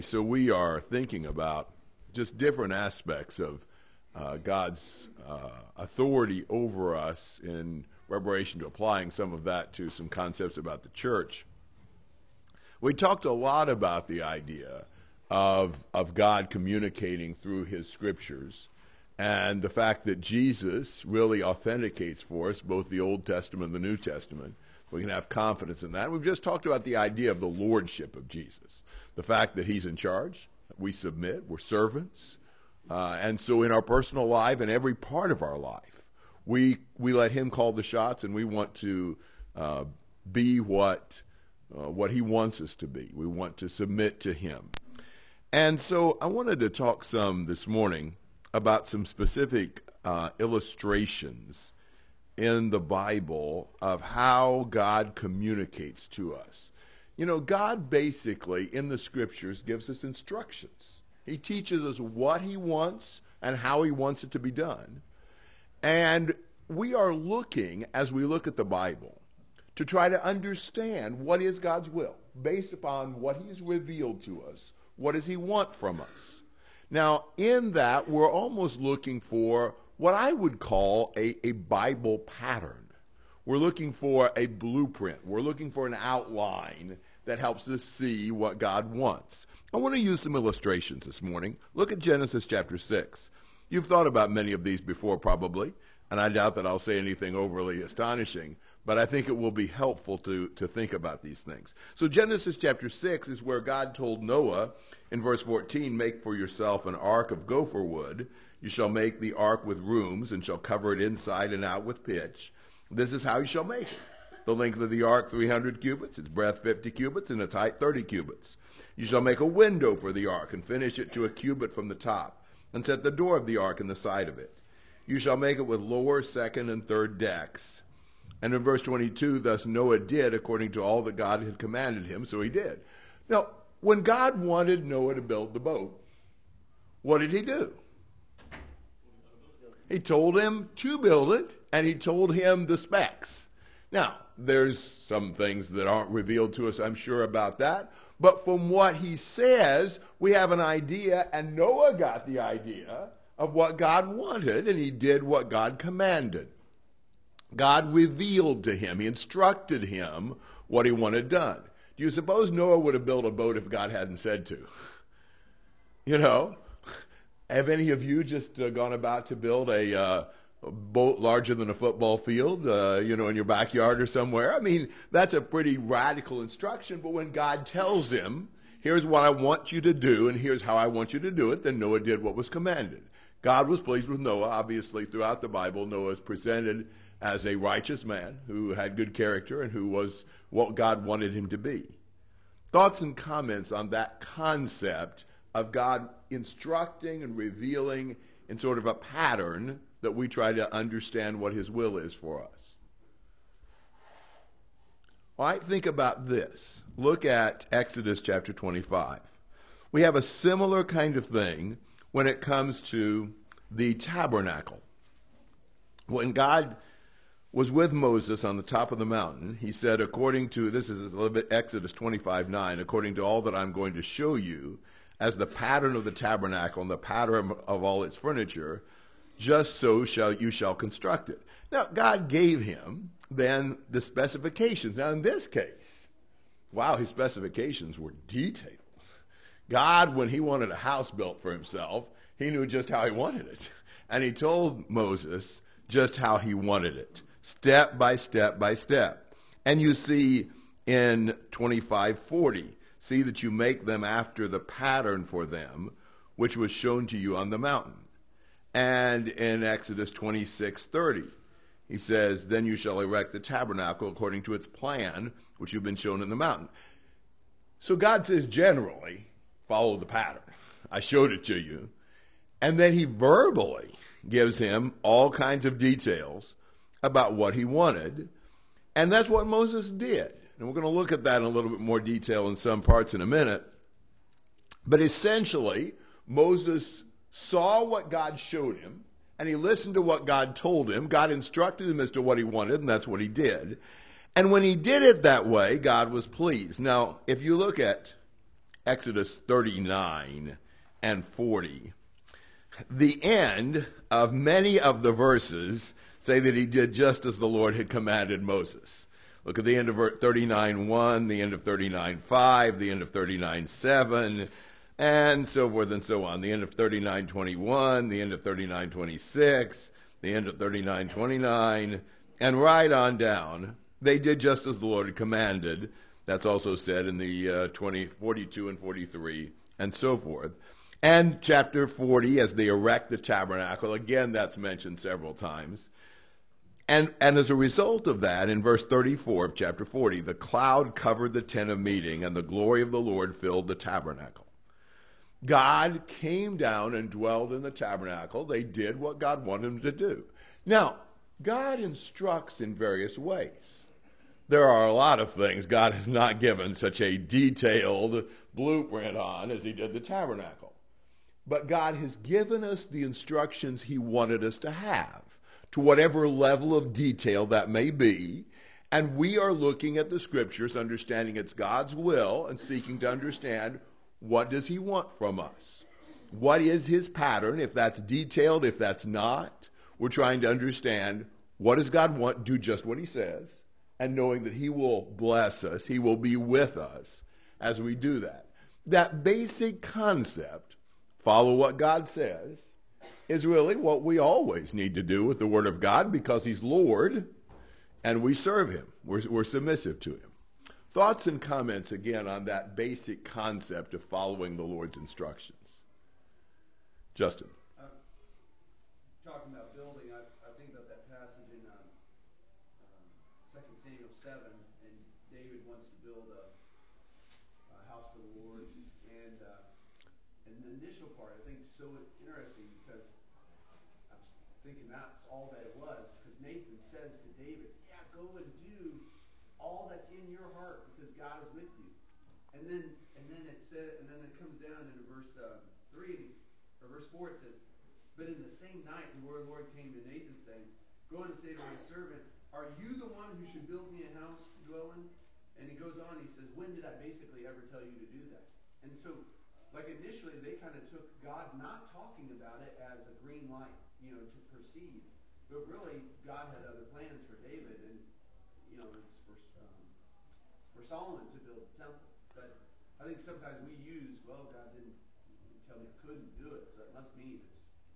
So we are thinking about just different aspects of God's authority over us in preparation to applying some of that to some concepts about the church. We talked a lot about the idea of God communicating through his scriptures and the fact that Jesus really authenticates for us both the Old Testament and the New Testament. We can have confidence in that. We've just talked about the idea of the lordship of Jesus, the fact that he's in charge, we submit, we're servants, and so in our personal life and every part of our life, we let him call the shots, and we want to be what he wants us to be. We want to submit to him. And so I wanted to talk some this morning about some specific illustrations in the Bible of how God communicates to us. You know, God basically in the scriptures gives us instructions. He teaches us what he wants and how he wants it to be done. And we are looking, as we look at the Bible, to try to understand what is God's will based upon what he's revealed to us. What does he want from us? Now, in that, we're almost looking for what I would call a Bible pattern. We're looking for a blueprint. We're looking for an outline that helps us see what God wants. I want to use some illustrations this morning. Look at Genesis chapter 6. You've thought about many of these before probably, and I doubt that I'll say anything overly astonishing, but I think it will be helpful to think about these things. So Genesis chapter 6 is where God told Noah in verse 14, "Make for yourself an ark of gopher wood. You shall make the ark with rooms and shall cover it inside and out with pitch. This is how you shall make it. The length of the ark 300 cubits, its breadth 50 cubits, and its height 30 cubits. You shall make a window for the ark and finish it to a cubit from the top and set the door of the ark in the side of it. You shall make it with lower, second, and third decks." And in verse 22, thus Noah did according to all that God had commanded him, so he did. Now, when God wanted Noah to build the boat, what did he do? He told him to build it, and he told him the specs. Now, there's some things that aren't revealed to us, I'm sure, about that. But from what he says, we have an idea, and Noah got the idea of what God wanted, and he did what God commanded. God revealed to him, he instructed him what he wanted done. Do you suppose Noah would have built a boat if God hadn't said to? You know, have any of you just gone about to build a boat larger than a football field, in your backyard or somewhere? I mean, that's a pretty radical instruction, but when God tells him, here's what I want you to do, and here's how I want you to do it, then Noah did what was commanded. God was pleased with Noah. Obviously, throughout the Bible, Noah is presented as a righteous man who had good character and who was what God wanted him to be. Thoughts and comments on that concept of God instructing and revealing in sort of a pattern that we try to understand what his will is for us. All right, think about this. Look at Exodus chapter 25. We have a similar kind of thing when it comes to the tabernacle. When God was with Moses on the top of the mountain, he said, this is a little bit Exodus 25:9, according to all that I'm going to show you as the pattern of the tabernacle and the pattern of all its furniture, just so you shall construct it. Now, God gave him then the specifications. Now, in this case, wow, his specifications were detailed. God, when he wanted a house built for himself, he knew just how he wanted it. And he told Moses just how he wanted it, step by step by step. And you see in 25:40, see that you make them after the pattern for them, which was shown to you on the mountain. And in Exodus 26:30, he says, then you shall erect the tabernacle according to its plan, which you've been shown in the mountain. So God says, generally, follow the pattern. I showed it to you. And then he verbally gives him all kinds of details about what he wanted. And that's what Moses did. And we're going to look at that in a little bit more detail in some parts in a minute. But essentially, Moses saw what God showed him, and he listened to what God told him. God instructed him as to what he wanted, and that's what he did. And when he did it that way, God was pleased. Now, if you look at Exodus 39 and 40, the end of many of the verses say that he did just as the Lord had commanded Moses. Look at the end of 39:1, the end of 39:5, the end of 39:7, and so forth and so on. The end of 39:21, the end of 39:26, the end of 39:29, and right on down. They did just as the Lord had commanded. That's also said in the 42 and 43, and so forth. And chapter 40, as they erect the tabernacle, again, that's mentioned several times. And as a result of that, in verse 34 of chapter 40, the cloud covered the tent of meeting, and the glory of the Lord filled the tabernacle. God came down and dwelled in the tabernacle. They did what God wanted them to do. Now, God instructs in various ways. There are a lot of things God has not given such a detailed blueprint on as he did the tabernacle. But God has given us the instructions he wanted us to have, to whatever level of detail that may be. And we are looking at the scriptures, understanding it's God's will, and seeking to understand what does he want from us. What is his pattern, if that's detailed, if that's not. We're trying to understand what does God want, do just what he says, and knowing that he will bless us, he will be with us as we do that. That basic concept, follow what God says, is really what we always need to do with the Word of God, because he's Lord and we serve him. We're submissive to him. Thoughts and comments again on that basic concept of following the Lord's instructions. Justin. Talking about building, I think about that passage in 2 Samuel 7, and David wants to build a house for the Lord. And the initial part, I think, is so interesting, because I was thinking that's all that it was, because Nathan says to David, yeah, go and do all that's in your heart, because God is with you. And then it comes down in verse 4, it says, but in the same night the Lord came to Nathan, saying, go and say to my servant, are you the one who should build me a house to dwell in? And he goes on, he says, when did I basically ever tell you to do that? And so, like, initially they kind of took God not talking about it as a green light, to proceed. But really, God had other plans for David, and, it's for Solomon to build the temple. But I think sometimes we use, well, God didn't tell me I couldn't do it, so it must mean it's...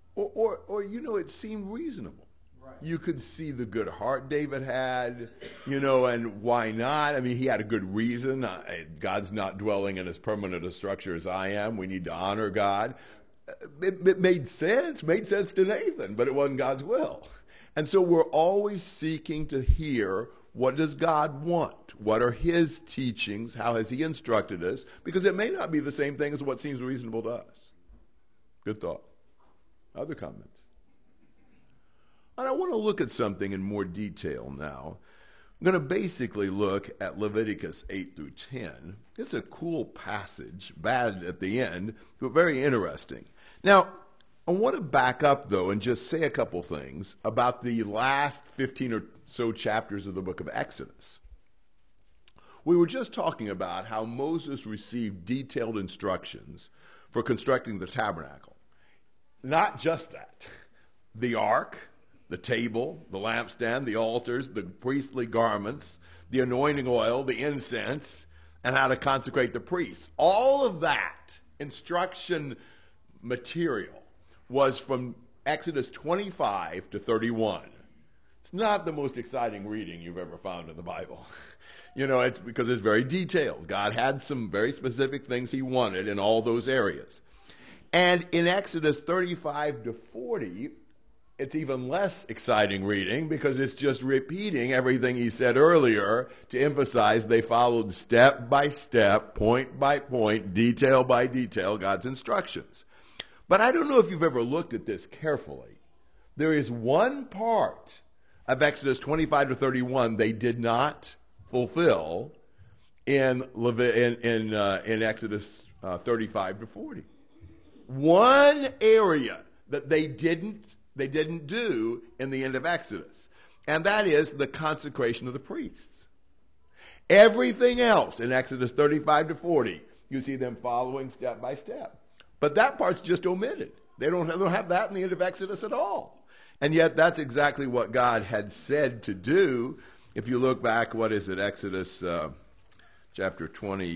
Or it seemed reasonable. Right. You could see the good heart David had, and why not? I mean, he had a good reason. God's not dwelling in as permanent a structure as I am. We need to honor God. It made sense to Nathan, but it wasn't God's will. And so we're always seeking to hear, what does God want? What are his teachings? How has he instructed us? Because it may not be the same thing as what seems reasonable to us. Good thought. Other comments? And I want to look at something in more detail now. I'm going to basically look at Leviticus 8 through 10. It's a cool passage, bad at the end, but very interesting. Now, I want to back up, though, and just say a couple things about the last 15 or so chapters of the book of Exodus. We were just talking about how Moses received detailed instructions for constructing the tabernacle. Not just that. The ark, the table, the lampstand, the altars, the priestly garments, the anointing oil, the incense, and how to consecrate the priests. All of that instruction material was from Exodus 25 to 31. It's not the most exciting reading you've ever found in the Bible. It's because it's very detailed. God had some very specific things he wanted in all those areas. And in Exodus 35 to 40, it's even less exciting reading, because it's just repeating everything he said earlier to emphasize they followed step by step, point by point, detail by detail, God's instructions. But I don't know if you've ever looked at this carefully. There is one part of Exodus 25 to 31 they did not fulfill in Exodus 35 to 40. One area that they didn't do in the end of Exodus, and that is the consecration of the priests. Everything else in Exodus 35 to 40, You see them following step by step. But that part's just omitted. They don't have that in the end of Exodus at all. And yet that's exactly what God had said to do. If you look back, what is it, Exodus chapter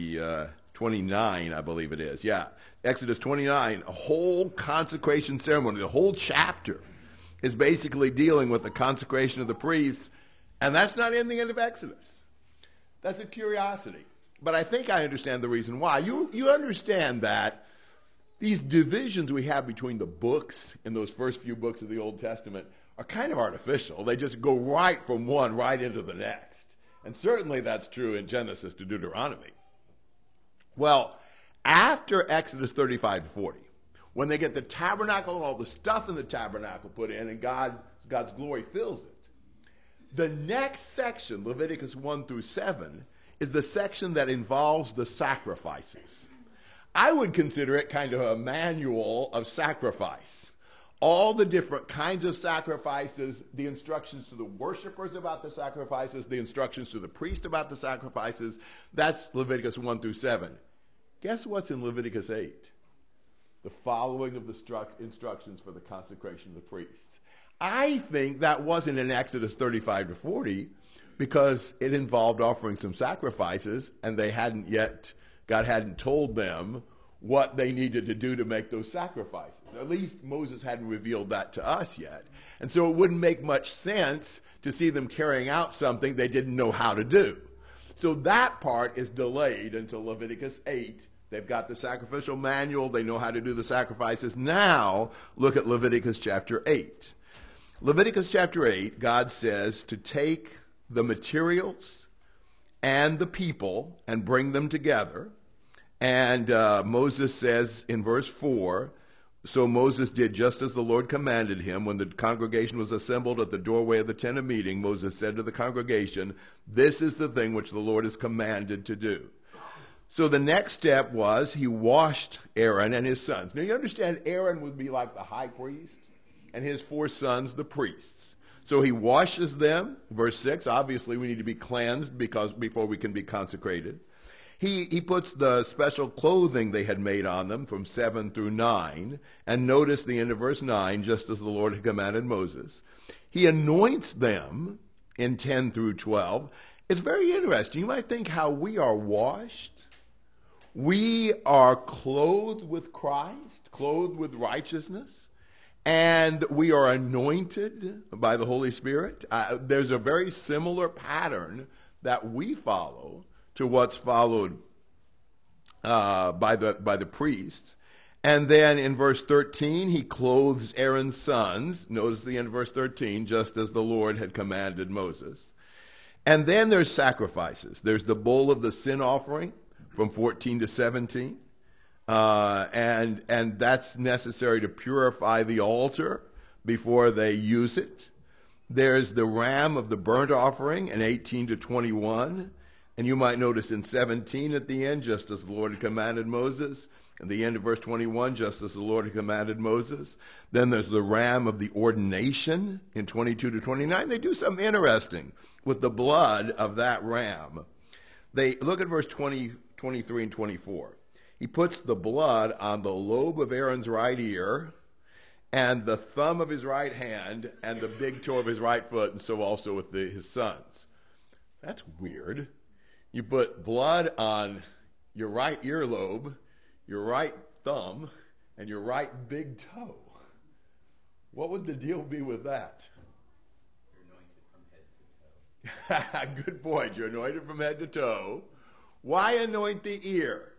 29, I believe it is. Yeah, Exodus 29, a whole consecration ceremony, the whole chapter is basically dealing with the consecration of the priests, and that's not in the end of Exodus. That's a curiosity. But I think I understand the reason why. You understand that these divisions we have between the books in those first few books of the Old Testament are kind of artificial. They just go right from one right into the next. And certainly that's true in Genesis to Deuteronomy. Well, after Exodus 35 to 40, when they get the tabernacle and all the stuff in the tabernacle put in and God's glory fills it, the next section, Leviticus 1 through 7, is the section that involves the sacrifices. I would consider it kind of a manual of sacrifice. All the different kinds of sacrifices, the instructions to the worshipers about the sacrifices, the instructions to the priest about the sacrifices, that's Leviticus 1 through 7. Guess what's in Leviticus 8? The following of the instructions for the consecration of the priests. I think that wasn't in Exodus 35 to 40 because it involved offering some sacrifices, and God hadn't told them what they needed to do to make those sacrifices. At least Moses hadn't revealed that to us yet. And so it wouldn't make much sense to see them carrying out something they didn't know how to do. So that part is delayed until Leviticus 8. They've got the sacrificial manual. They know how to do the sacrifices. Now, look at Leviticus chapter 8. Leviticus chapter 8, God says to take the materials and the people and bring them together. And Moses says in verse 4, so Moses did just as the Lord commanded him. When the congregation was assembled at the doorway of the tent of meeting, Moses said to the congregation, this is the thing which the Lord has commanded to do. So the next step was he washed Aaron and his sons. Now you understand Aaron would be like the high priest and his 4 sons the priests. So he washes them. Verse 6, obviously we need to be cleansed before we can be consecrated. He puts the special clothing they had made on them from 7 through 9. And notice the end of verse 9, just as the Lord had commanded Moses. He anoints them in 10 through 12. It's very interesting. You might think how we are washed. We are clothed with Christ, clothed with righteousness. And we are anointed by the Holy Spirit. There's a very similar pattern that we follow to what's followed by the priests. And then in verse 13, he clothes Aaron's sons. Notice the end of verse 13, just as the Lord had commanded Moses. And then there's sacrifices. There's the bull of the sin offering from 14 to 17. And that's necessary to purify the altar before they use it. There's the ram of the burnt offering in 18 to 21. And you might notice in 17 at the end, just as the Lord had commanded Moses. At the end of verse 21, just as the Lord had commanded Moses. Then there's the ram of the ordination in 22 to 29. They do something interesting with the blood of that ram. They look at verse 20, 23, and 24. He puts the blood on the lobe of Aaron's right ear and the thumb of his right hand and the big toe of his right foot, and so also with his sons. That's weird. You put blood on your right earlobe, your right thumb, and your right big toe. What would the deal be with that? You're anointed from head to toe. Good point. You're anointed from head to toe. Why anoint the ear?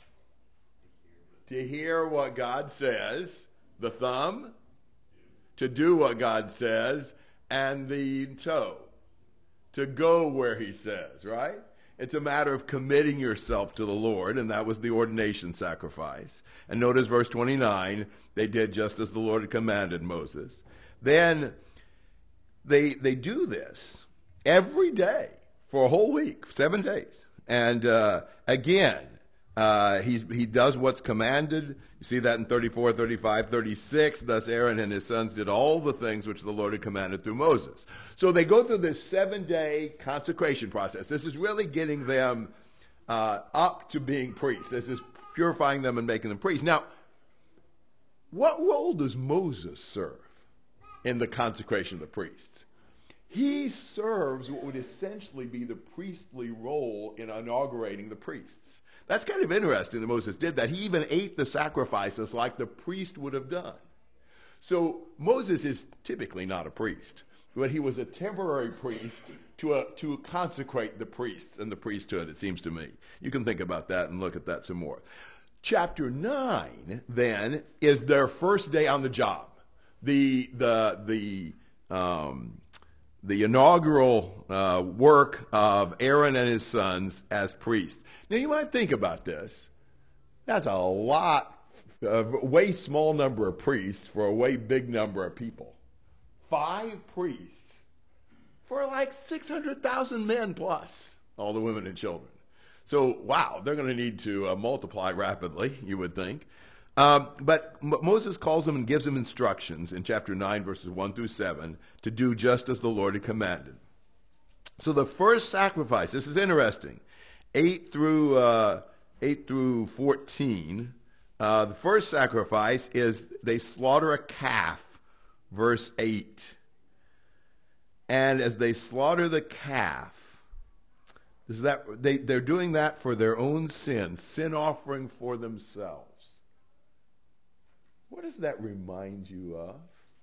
To hear what God says. The thumb? To do what God says. And the toe? To go where he says, right? It's a matter of committing yourself to the Lord, and that was the ordination sacrifice. And notice verse 29, they did just as the Lord had commanded Moses. Then they do this every day for a whole week, 7 days. And again, he does what's commanded. You see that in 34, 35, 36. Thus Aaron and his sons did all the things which the Lord had commanded through Moses. So they go through this 7-day consecration process. This is really getting them up to being priests. This is purifying them and making them priests. Now, what role does Moses serve in the consecration of the priests? He serves what would essentially be the priestly role in inaugurating the priests. That's kind of interesting that Moses did that. He even ate the sacrifices like the priest would have done. So Moses is typically not a priest, but he was a temporary priest to consecrate the priests and the priesthood, it seems to me. You can think about that and look at that some more. Chapter 9, then, is their first day on the job. The inaugural work of Aaron and his sons as priests. Now, you might think about this. That's a way small number of priests for a way big number of people. 5 priests for like 600,000 men plus, all the women and children. So, wow, they're going to need to multiply rapidly, you would think. But Moses calls them and gives them instructions in chapter 9, verses 1 through 7, to do just as the Lord had commanded. So the first sacrifice, this is interesting, 8 through 14, the first sacrifice is they slaughter a calf, verse 8. And as they slaughter the calf, they're doing that for their own sin offering for themselves. What does that remind you of?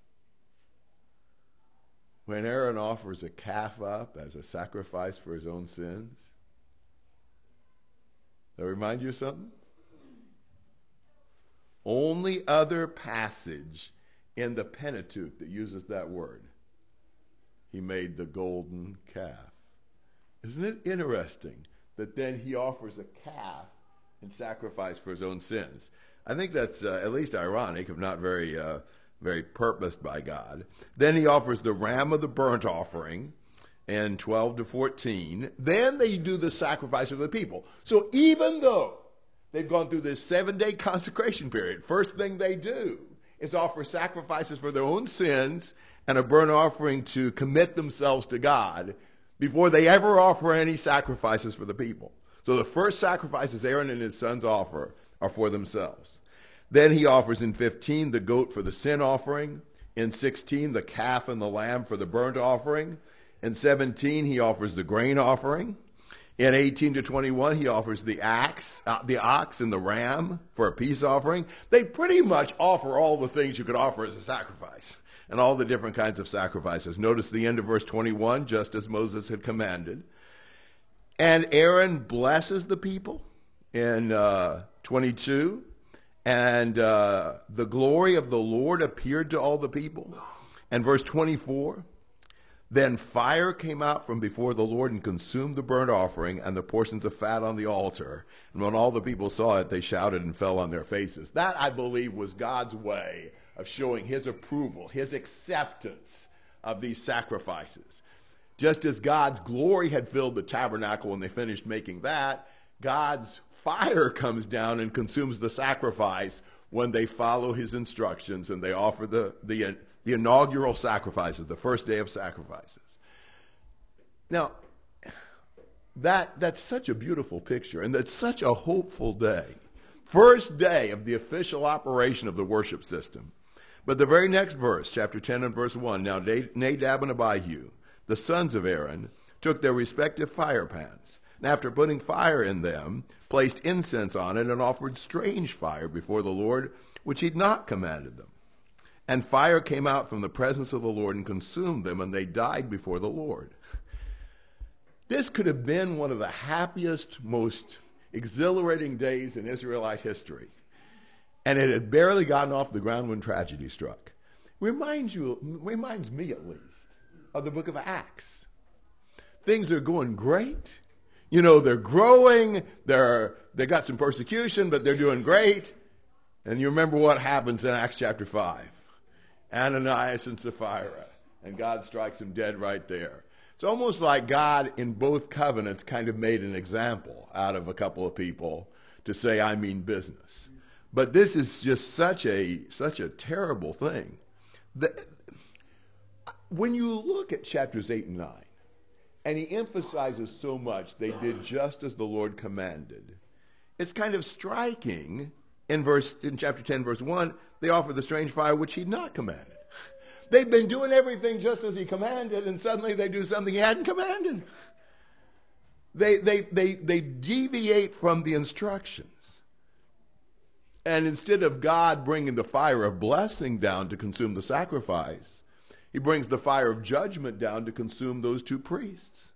When Aaron offers a calf up as a sacrifice for his own sins? Does that remind you of something? Only other passage in the Pentateuch that uses that word. He made the golden calf. Isn't it interesting that then he offers a calf in sacrifice for his own sins? I think that's at least ironic, if not very purposed by God. Then he offers the ram of the burnt offering in 12 to 14. Then they do the sacrifice of the people. So even though they've gone through this 7-day consecration period, first thing they do is offer sacrifices for their own sins and a burnt offering to commit themselves to God before they ever offer any sacrifices for the people. So the first sacrifices Aaron and his sons offer are for themselves. Then he offers in 15 the goat for the sin offering. In 16 the calf and the lamb for the burnt offering. In 17 he offers the grain offering. In 18 to 21 he offers the ox and the ram for a peace offering. They pretty much offer all the things you could offer as a sacrifice and all the different kinds of sacrifices. Notice the end of verse 21, just as Moses had commanded. And Aaron blesses the people in 22. And the glory of the Lord appeared to all the people. And verse 24, then fire came out from before the Lord and consumed the burnt offering and the portions of fat on the altar. And when all the people saw it, they shouted and fell on their faces. That, I believe, was God's way of showing his approval, his acceptance of these sacrifices. Just as God's glory had filled the tabernacle when they finished making that, God's fire comes down and consumes the sacrifice when they follow his instructions and they offer the inaugural sacrifices, the first day of sacrifices. Now, that's such a beautiful picture, and that's such a hopeful day. First day of the official operation of the worship system. But the very next verse, chapter 10 and verse 1, now Nadab and Abihu, the sons of Aaron, took their respective fire pans, and after putting fire in them, placed incense on it and offered strange fire before the Lord, which he'd not commanded them. And fire came out from the presence of the Lord and consumed them, and they died before the Lord. This could have been one of the happiest, most exhilarating days in Israelite history. And it had barely gotten off the ground when tragedy struck. Reminds me at least, of the book of Acts. Things are going great. You know, they're growing. They got some persecution, but they're doing great. And you remember what happens in Acts chapter 5. Ananias and Sapphira. And God strikes them dead right there. It's almost like God in both covenants kind of made an example out of a couple of people to say, I mean business. But this is just such a terrible thing. When you look at chapters 8 and 9, And he emphasizes so much they did just as the Lord commanded. It's kind of striking in chapter 10, verse 1, they offer the strange fire which he'd not commanded. They've been doing everything just as he commanded, and suddenly they do something he hadn't commanded. They deviate from the instructions. And instead of God bringing the fire of blessing down to consume the sacrifice, he brings the fire of judgment down to consume those two priests.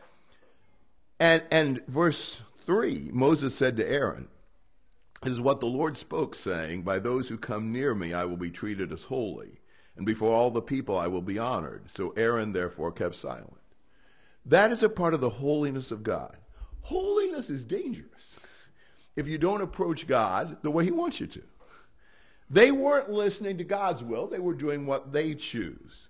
And verse 3, Moses said to Aaron, "This is what the Lord spoke, saying, by those who come near me I will be treated as holy, and before all the people I will be honored." So Aaron therefore kept silent. That is a part of the holiness of God. Holiness is dangerous if you don't approach God the way he wants you to. They weren't listening to God's will. They were doing what they chose.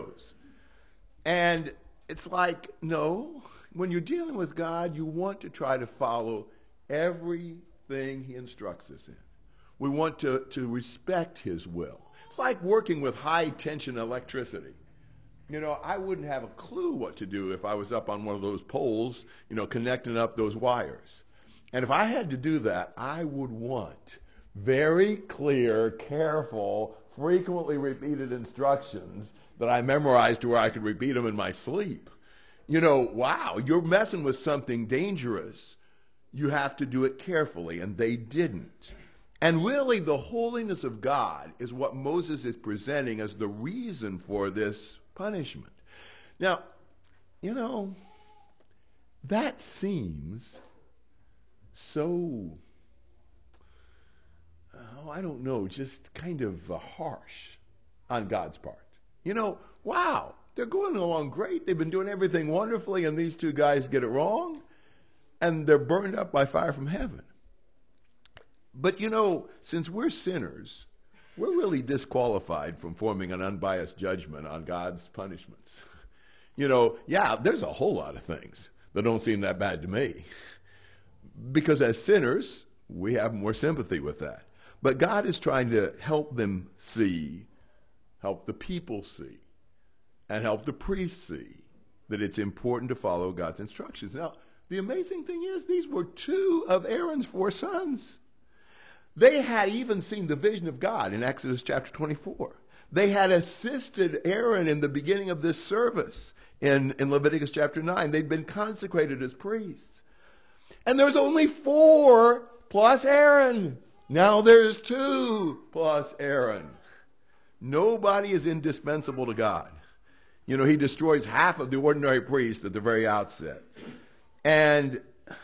And it's like, no, when you're dealing with God, you want to try to follow everything he instructs us in. We want to respect his will. It's like working with high-tension electricity. You know, I wouldn't have a clue what to do if I was up on one of those poles, connecting up those wires. And if I had to do that, I would want very clear, careful, frequently repeated instructions that I memorized to where I could repeat them in my sleep. Wow, you're messing with something dangerous. You have to do it carefully, and they didn't. And really, the holiness of God is what Moses is presenting as the reason for this punishment. Now, that seems so, I don't know, just kind of harsh on God's part. Wow, they're going along great. They've been doing everything wonderfully, and these two guys get it wrong, and they're burned up by fire from heaven. But since we're sinners, we're really disqualified from forming an unbiased judgment on God's punishments. There's a whole lot of things that don't seem that bad to me. Because as sinners, we have more sympathy with that. But God is trying to help them see, help the people see, and help the priests see that it's important to follow God's instructions. Now, the amazing thing is these were two of Aaron's 4 sons. They had even seen the vision of God in Exodus chapter 24. They had assisted Aaron in the beginning of this service in Leviticus chapter 9. They'd been consecrated as priests. And there's only 4 plus Aaron. Now there's 2 plus Aaron. Nobody is indispensable to God. He destroys half of the ordinary priest at the very outset. And,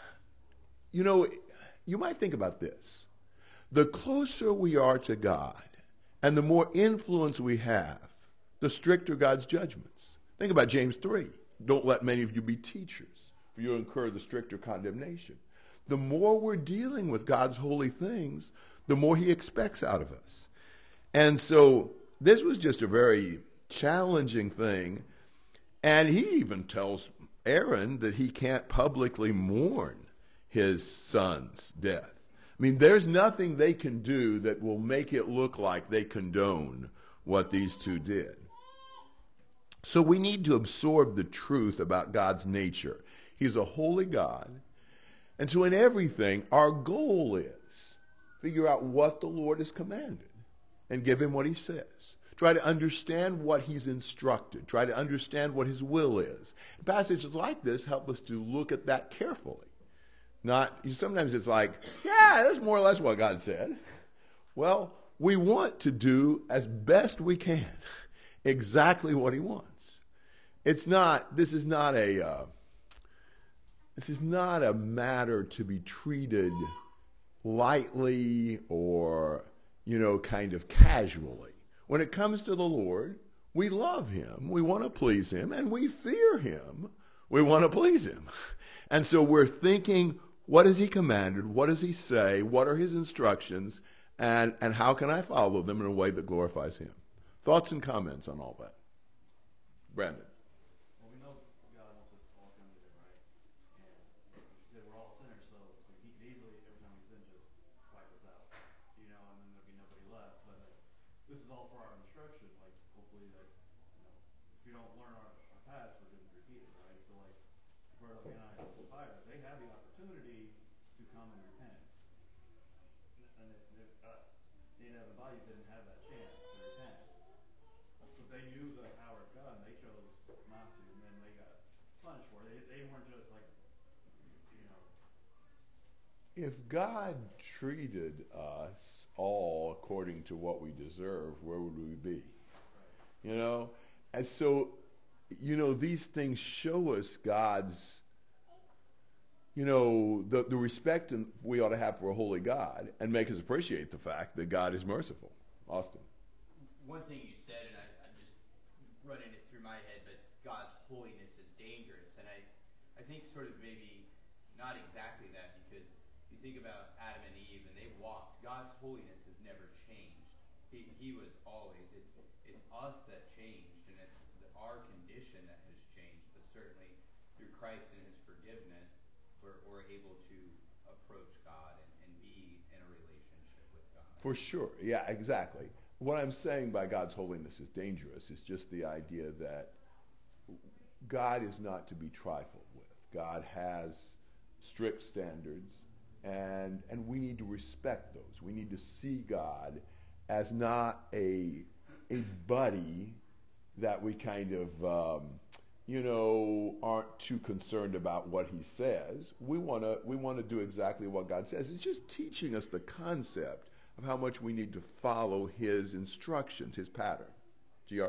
you might think about this. The closer we are to God and the more influence we have, the stricter God's judgments. Think about James 3. Don't let many of you be teachers, for you'll incur the stricter condemnation. The more we're dealing with God's holy things, the more he expects out of us. And so this was just a very challenging thing. And he even tells Aaron that he can't publicly mourn his son's death. I mean, there's nothing they can do that will make it look like they condone what these two did. So we need to absorb the truth about God's nature. He's a holy God. And so in everything, our goal is figure out what the Lord has commanded and give him what he says. Try to understand what he's instructed. Try to understand what his will is. Passages like this help us to look at that carefully. Sometimes it's like, yeah, that's more or less what God said. Well, we want to do as best we can exactly what he wants. This is not a matter to be treated lightly or, kind of casually. When it comes to the Lord, we love him, we want to please him, and we fear him. We want to please him. And so we're thinking, what has he commanded? What does he say? What are his instructions? And how can I follow them in a way that glorifies him? Thoughts and comments on all that? Brandon. Well, we know God wants us to all come to him, right? And you said we're all sinners, so he could easily, every time we sin, just wipe us out. And then there'd be nobody left. But this is all for our instruction. Like, hopefully, if we don't learn our past where it didn't repeat it, right? So like Murdoch and I and Sapphira, they had the opportunity to come and repent, and Nadab and Abihu didn't have that chance to repent. But they knew the power of God, and they chose not to, and then they got punished for it. They weren't just like, you know. If God treated us all according to what we deserve, where would we be? You know? And so, you know, these things show us God's, you know, the respect we ought to have for a holy God and make us appreciate the fact that God is merciful. Austin. One thing you said, and I'm just running it through my head, but God's holiness is dangerous. And I think sort of maybe not exactly that, because you think about Adam and Eve, and they walked. God's holiness has never changed. He was always. It's us that changed, and it's our condition that has changed. But certainly through Christ and his forgiveness, we're able to approach God and be in a relationship with God. For sure. Yeah, exactly. What I'm saying by God's holiness is dangerous is just the idea that God is not to be trifled with. God has strict standards, and we need to respect those. We need to see God as not a buddy that we kind of you know, aren't too concerned about what he says. We want to do exactly what God says. It's just teaching us the concept of how much we need to follow his instructions, his pattern. GR? You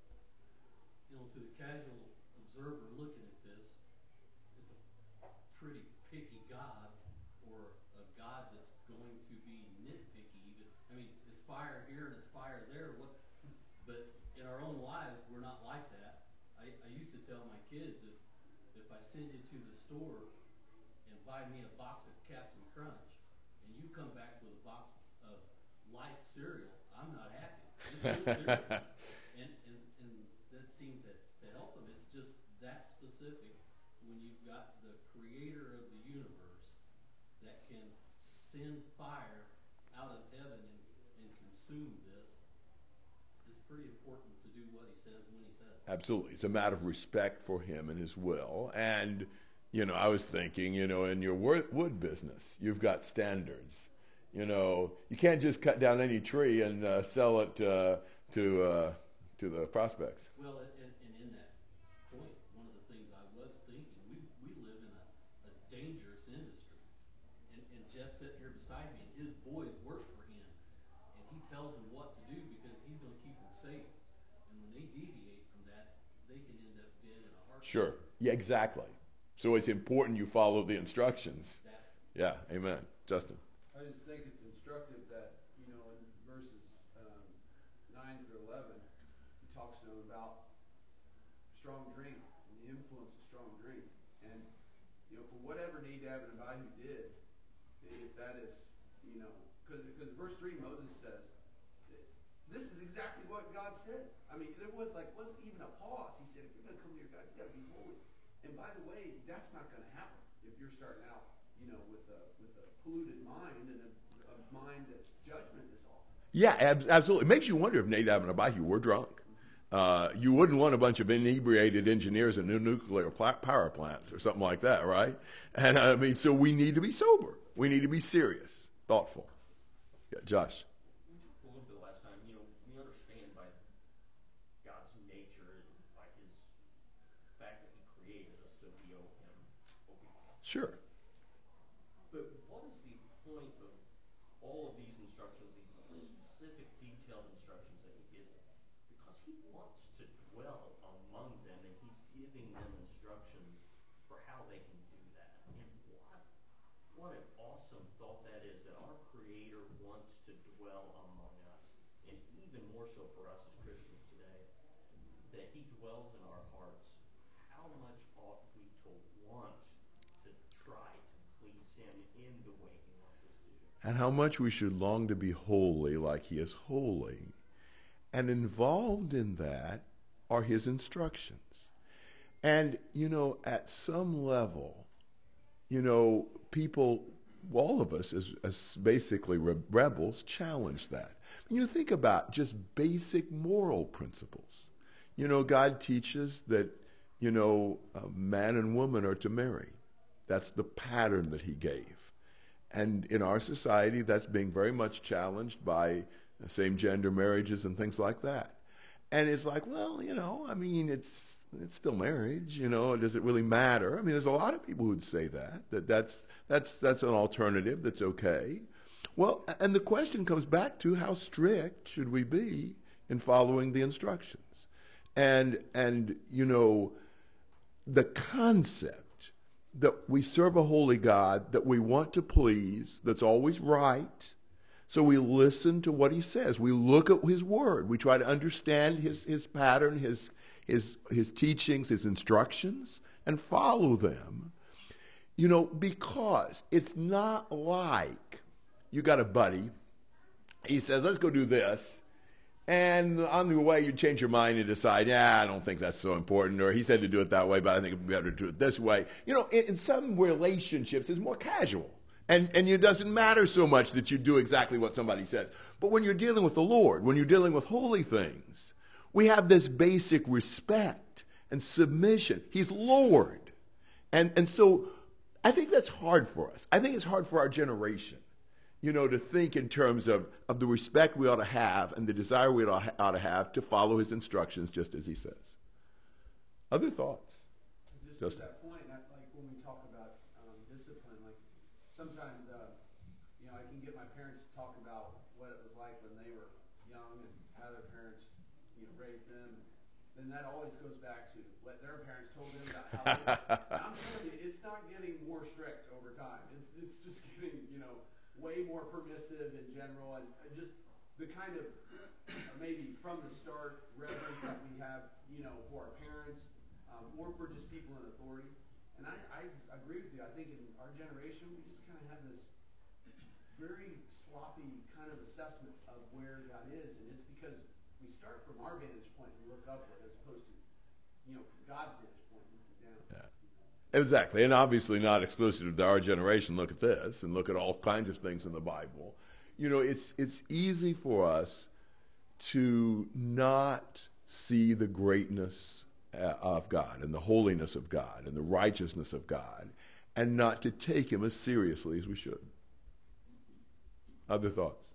know, to the casual observer looking at this, it's a pretty picky God, or a God that's going to be nitpicky even. I mean, aspire here and aspire there. But in our own lives, we're not like that. I used to tell my kids, if I send you to the store and buy me a box of Captain Crunch, and you come back with a box of light cereal, I'm not happy. It's still cereal. And that seemed to help them. It's just that specific when you've got the creator of the universe that can send fire out of heaven and consume this. It's pretty important to do what he says when he says it. Absolutely. It's a matter of respect for him and his will. And, you know, I was thinking, you know, in your wood business, you've got standards. You know, you can't just cut down any tree and sell it to the prospects. Well, and in that point, one of the things I was thinking, we live in a dangerous industry. And Jeff sitting here beside me, and his boys work for him. And he tells them what to do because he's going to keep them safe. And when they deviate from that, they can end up dead in a heartbeat. Sure. Yeah, exactly. So it's important you follow the instructions. Exactly. Yeah, amen. Justin. I just think it's instructive that, you know, in verses 9 through 11, he talks to them about strong drink and the influence of strong drink. And, you know, for whatever Nadab and Abihu did, if that is, you know, because verse 3, Moses says, this is exactly what God said. I mean, there wasn't even a pause. He said, if you're going to come to your God, you've got to be holy. And by the way, that's not going to happen if you're starting out, you know, with a polluted mind and a mind that's judgment is off. Yeah, absolutely. It makes you wonder if Nadab and Abihu were drunk. You wouldn't want a bunch of inebriated engineers in a nuclear power plant or something like that, right? And I mean, so we need to be sober. We need to be serious, thoughtful. Yeah, Josh. A little bit last time, you know, we understand by God's nature, by his fact that he created us, that we owe him obedience. Sure. But what is the point of all of these instructions, these specific, detailed instructions that he gives them? Because he wants to dwell among them, and he's giving them instructions for how they can do that. And what an awesome thought that is, that our Creator wants to dwell among us, and even more so for us as Christians today, that he dwells in our hearts. How much ought we to want to try to please him in the way he wants us to? And how much we should long to be holy like he is holy. And involved in that are his instructions. And, you know, at some level, you know, people, all of us as basically rebels, challenge that. When you think about just basic moral principles, you know, God teaches that man and woman are to marry. That's the pattern that he gave. And in our society, that's being very much challenged by same-gender marriages and things like that. And it's like, well, it's still marriage, does it really matter? I mean, there's a lot of people who'd say that's an alternative that's okay. Well, and the question comes back to how strict should we be in following the instructions? And the concept that we serve a holy God that we want to please, that's always right. So we listen to what he says. We look at his word. We try to understand his pattern, his teachings, his instructions, and follow them. Because it's not like you got a buddy, he says, let's go do this. And on the way, you change your mind and decide, I don't think that's so important. Or he said to do it that way, but I think it'd be better to do it this way. In some relationships, it's more casual. And it doesn't matter so much that you do exactly what somebody says. But when you're dealing with the Lord, when you're dealing with holy things, we have this basic respect and submission. He's Lord. And so I think that's hard for us. I think it's hard for our generation, to think in terms of the respect we ought to have and the desire we ought to have to follow his instructions just as he says. Other thoughts? Just to that point, like when we talk about discipline, like sometimes, I can get my parents to talk about what it was like when they were young and how their parents, raised them. Then that always goes back to what their parents told them about how they I'm telling you, it's not getting more strict over time. It's just getting, way more permissive in general, and just the kind of maybe from the start reverence that we have, for our parents, or for just people in authority. And I agree with you. I think in our generation, we just kind of have this very sloppy kind of assessment of where God is, and it's because we start from our vantage point and look upward as opposed to, from God's vantage point looking down. Yeah. Exactly, and obviously not exclusive to our generation. Look at this, and look at all kinds of things in the Bible. It's easy for us to not see the greatness of God and the holiness of God and the righteousness of God, and not to take him as seriously as we should. Other thoughts?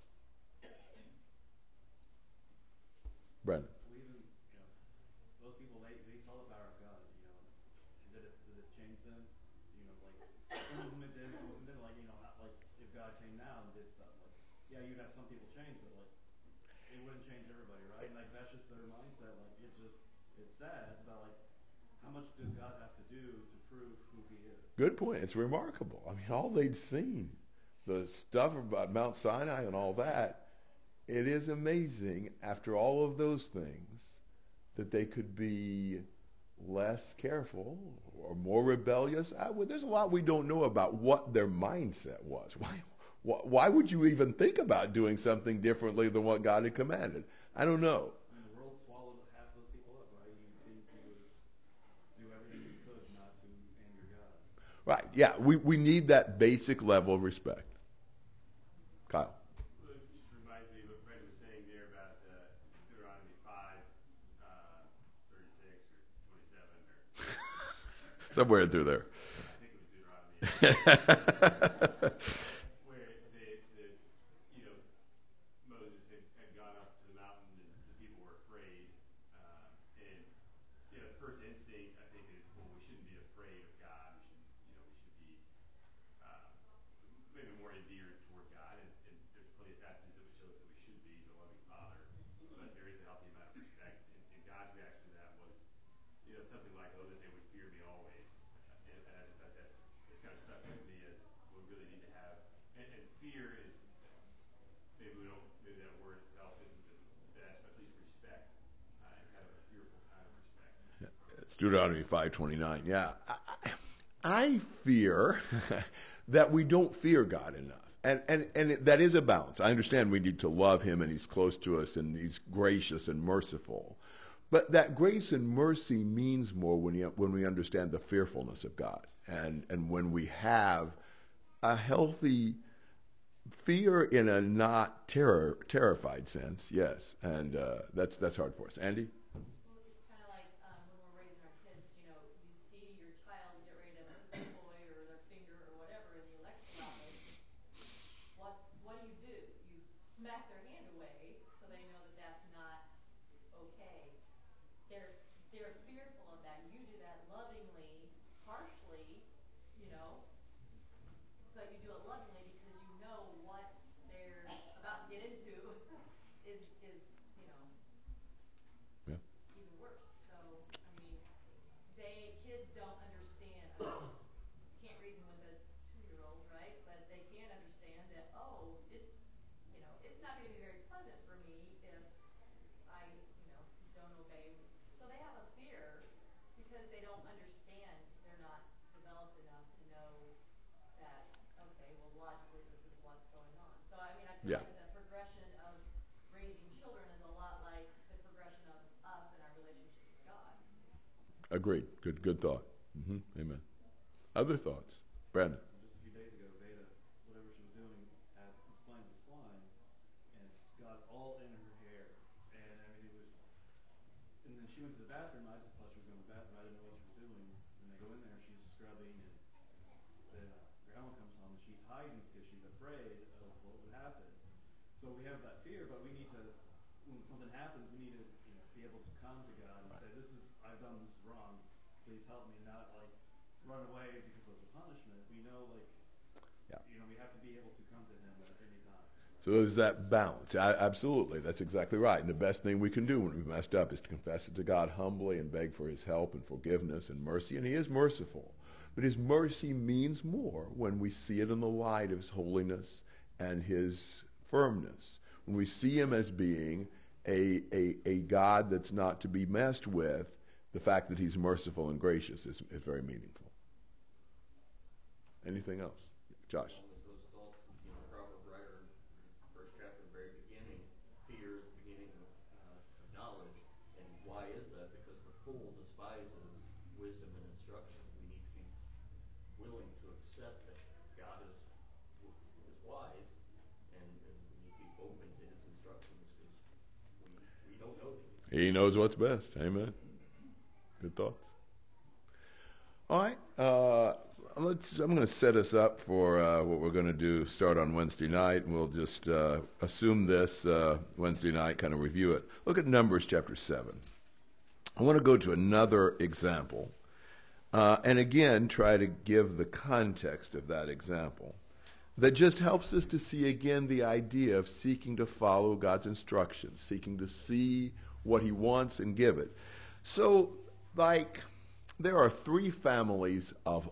Brandon. Those people, they saw the power of God, and did it change them? Some of them it did, some of them didn't. Like if God came now and did stuff, you'd have some people change, but it wouldn't change everybody, right? And that's just their mindset. It's sad, but how much does God have to do to prove who he is? Good point. It's remarkable. I mean, all they'd seen, the stuff about Mount Sinai and all that, it is amazing after all of those things that they could be less careful or more rebellious. There's a lot we don't know about what their mindset was. Why would you even think about doing something differently than what God had commanded? I don't know. I mean, the world swallowed half those people up, right? You think you would do everything you could not to anger God. Right, yeah. We need that basic level of respect. Kyle. Well, it just reminds me of what Brent was saying there about Deuteronomy 5, 36 or 27 or Somewhere through there. I think it was Deuteronomy. Where Moses had gone up to the mountain and the people were afraid. And the first instinct I think is, well, we shouldn't be afraid of God. We should be maybe more endeared toward God. And there's plenty of passages that would show us that we should be. He's a loving Father, but there is a healthy amount of respect. And God's reaction to that was, something like, "Oh, that they would fear me always." And I just thought that's kind of stuck with me as we really need to have. And fear is maybe that word itself isn't the best, but at least respect and kind of a fearful kind of respect. It's Deuteronomy 5:29. Yeah, I fear that we don't fear God enough, and that is a balance. I understand we need to love him, and he's close to us, and he's gracious and merciful. But that grace and mercy means more when we understand the fearfulness of God, and when we have a healthy fear in a not terrified sense. Yes, and that's hard for us. Andy. Well, it's kind of like when we're raising our kids, kids don't understand. I mean, you can't reason with a 2-year-old, right? But they can't understand that, oh, it's not going to be very pleasant for me if I, don't obey. So they have a fear because they don't understand. They're not developed enough to know that, okay, well, logically, this is what's going on. So, I mean, I feel Yeah. like the progression of raising children is a lot like the progression of us and our relationship with God. Agreed. Good thought. Amen. Other thoughts? Brandon. Just a few days ago, Beta, whatever she was doing, was playing with slime, and it's got all in her hair. And I mean, and then she went to the bathroom. I just thought she was going to the bathroom. I didn't know what she was doing. And they go in there, she's scrubbing, and then Grandma comes home, and she's hiding because she's afraid of what would happen. So we have that fear, but we need to, when something happens, we need to be able to come to God and say, I've done this wrong. Please help me, not like run away because of the punishment. We know, we have to be able to come to Him at any time. So there's that balance. Absolutely. That's exactly right. And the best thing we can do when we've messed up is to confess it to God humbly and beg for His help and forgiveness and mercy. And He is merciful. But His mercy means more when we see it in the light of His holiness and His firmness. When we see Him as being a God that's not to be messed with, the fact that He's merciful and gracious is very meaningful. Anything else? Josh. Those thoughts, proverb writer, first chapter, very beginning, fear is the beginning of knowledge. And why is that? Because the fool despises wisdom and instruction. We need to be willing to accept that God is wise, and we need to be open to His instructions because we don't know these. He knows what's best. Amen. Good thoughts. All right. I'm going to set us up for what we're going to do, start on Wednesday night. We'll just assume this Wednesday night, kind of review it. Look at Numbers chapter 7. I want to go to another example and again try to give the context of that example that just helps us to see again the idea of seeking to follow God's instructions, seeking to see what He wants and give it. So, there are 3 families of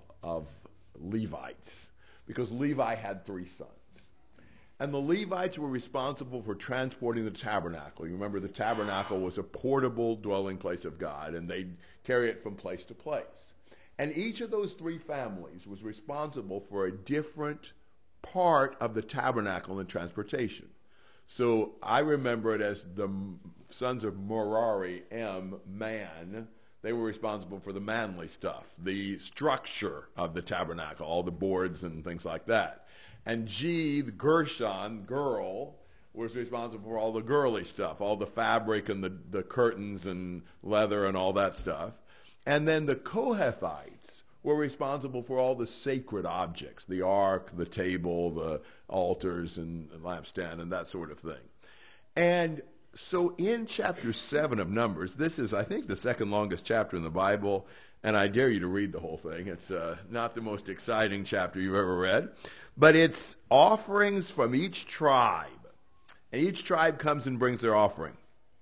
Levites, because Levi had 3 sons. And the Levites were responsible for transporting the tabernacle. You remember the tabernacle was a portable dwelling place of God, and they'd carry it from place to place. And each of those 3 families was responsible for a different part of the tabernacle and transportation. So I remember it as the sons of Merari, man. They were responsible for the manly stuff, the structure of the tabernacle, all the boards and things like that. And the Gershon, girl, was responsible for all the girly stuff, all the fabric and the curtains and leather and all that stuff. And then the Kohathites were responsible for all the sacred objects, the ark, the table, the altars and lampstand and that sort of thing. And so in chapter 7 of Numbers, this is, I think, the second longest chapter in the Bible, and I dare you to read the whole thing. It's not the most exciting chapter you've ever read, but it's offerings from each tribe. And each tribe comes and brings their offering.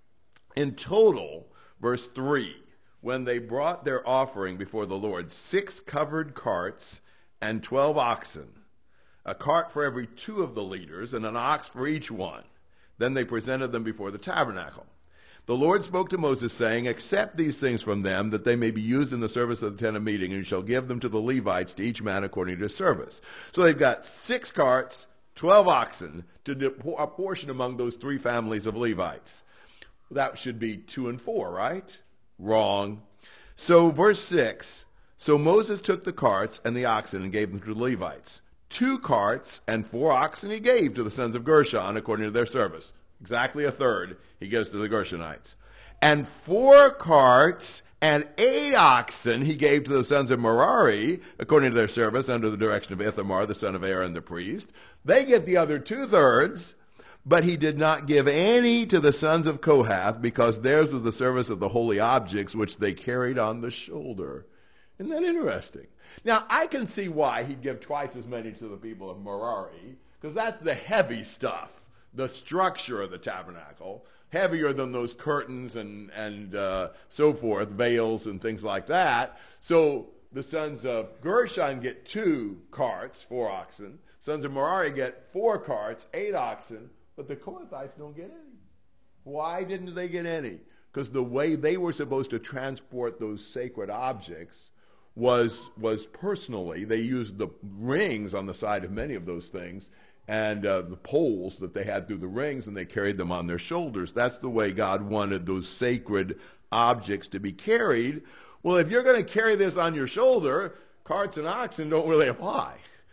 In total, verse 3, when they brought their offering before the Lord, 6 covered carts and 12 oxen, a cart for every 2 of the leaders and an ox for each one. Then they presented them before the tabernacle. The Lord spoke to Moses, saying, accept these things from them, that they may be used in the service of the tent of meeting, and you shall give them to the Levites, to each man according to his service. So they've got 6 carts, 12 oxen, to apportion among those 3 families of Levites. That should be 2 and 4, right? Wrong. So verse 6, so Moses took the carts and the oxen and gave them to the Levites. 2 carts and 4 oxen he gave to the sons of Gershon according to their service. Exactly a third he gives to the Gershonites. And 4 carts and 8 oxen he gave to the sons of Merari according to their service under the direction of Ithamar, the son of Aaron the priest. They get the other 2/3, but he did not give any to the sons of Kohath because theirs was the service of the holy objects which they carried on the shoulder. Isn't that interesting? Now, I can see why he'd give twice as many to the people of Merari, because that's the heavy stuff. the structure of the tabernacle, heavier than those curtains and so forth, veils and things like that. So the sons of Gershon get 2 carts, 4 oxen. Sons of Merari get 4 carts, 8 oxen, but the Kohathites don't get any. Why didn't they get any? Because the way they were supposed to transport those sacred objects was personally. They used the rings on the side of many of those things and the poles that they had through the rings, and they carried them on their shoulders. That's the way God wanted those sacred objects to be carried. Well, if you're going to carry this on your shoulder, carts and oxen don't really apply.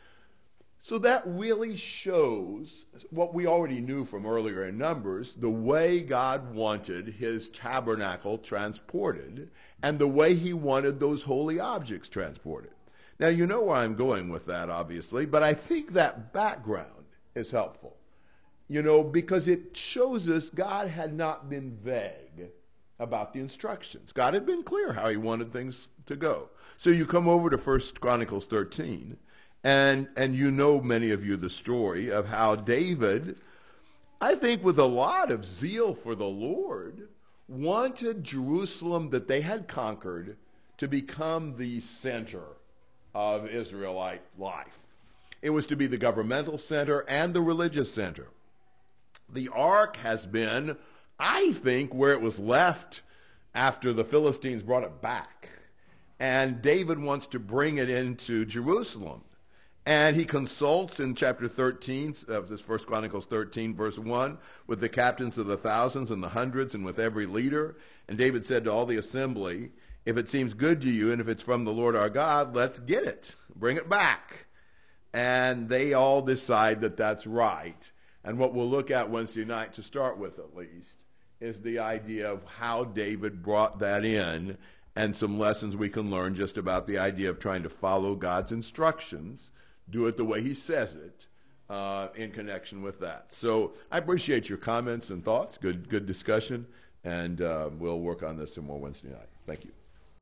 So that really shows what we already knew from earlier in Numbers, the way God wanted his tabernacle transported and the way he wanted those holy objects transported. Now, you know where I'm going with that, obviously, but I think that background is helpful, because it shows us God had not been vague about the instructions. God had been clear how he wanted things to go. So you come over to 1 Chronicles 13, and many of you, the story of how David, I think with a lot of zeal for the Lord, wanted Jerusalem that they had conquered to become the center of Israelite life. It was to be the governmental center and the religious center. The ark has been, I think, where it was left after the Philistines brought it back. And David wants to bring it into Jerusalem. And he consults in chapter 13 of this 1 Chronicles 13, verse 1, with the captains of the thousands and the hundreds and with every leader. And David said to all the assembly, if it seems good to you and if it's from the Lord our God, let's get it. Bring it back. And they all decide that that's right. And what we'll look at Wednesday night, to start with at least, is the idea of how David brought that in and some lessons we can learn just about the idea of trying to follow God's instructions, do it the way he says it, in connection with that. So I appreciate your comments and thoughts. Good discussion. And we'll work on this some more Wednesday night. Thank you.